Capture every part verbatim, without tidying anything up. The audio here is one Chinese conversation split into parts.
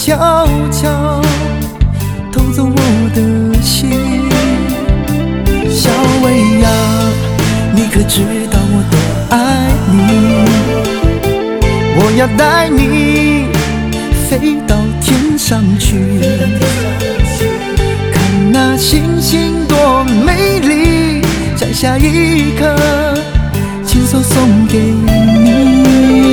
悄悄偷走我的心。小薇呀，你可知道我多爱你？我要带你飞到天上去，看那星星多美丽，摘下一颗亲手送给你。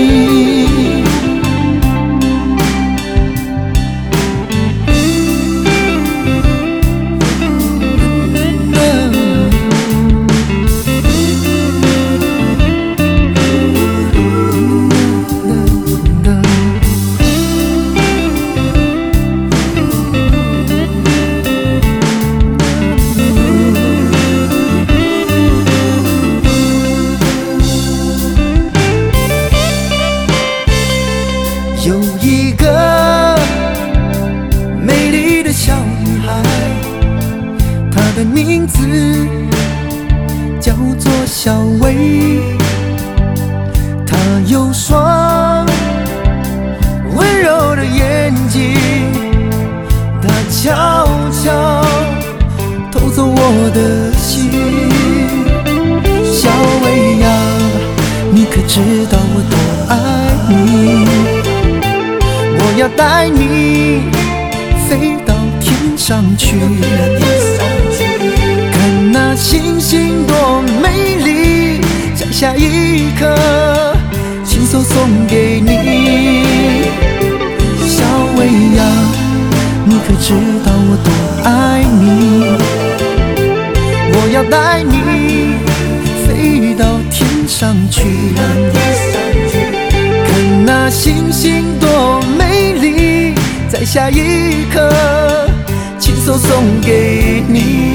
有一个美丽的小女孩，她的名字叫做小薇。她有双温柔的眼睛，她悄悄偷走我的心。小薇呀，你可知道我多爱你？我要带你飞到天上去，看那星星多美丽，摘下一颗亲手送给你。小薇呀，你可知道我多爱你？我要带你飞到天上去，那星星多美丽，摘下一颗亲手送给你。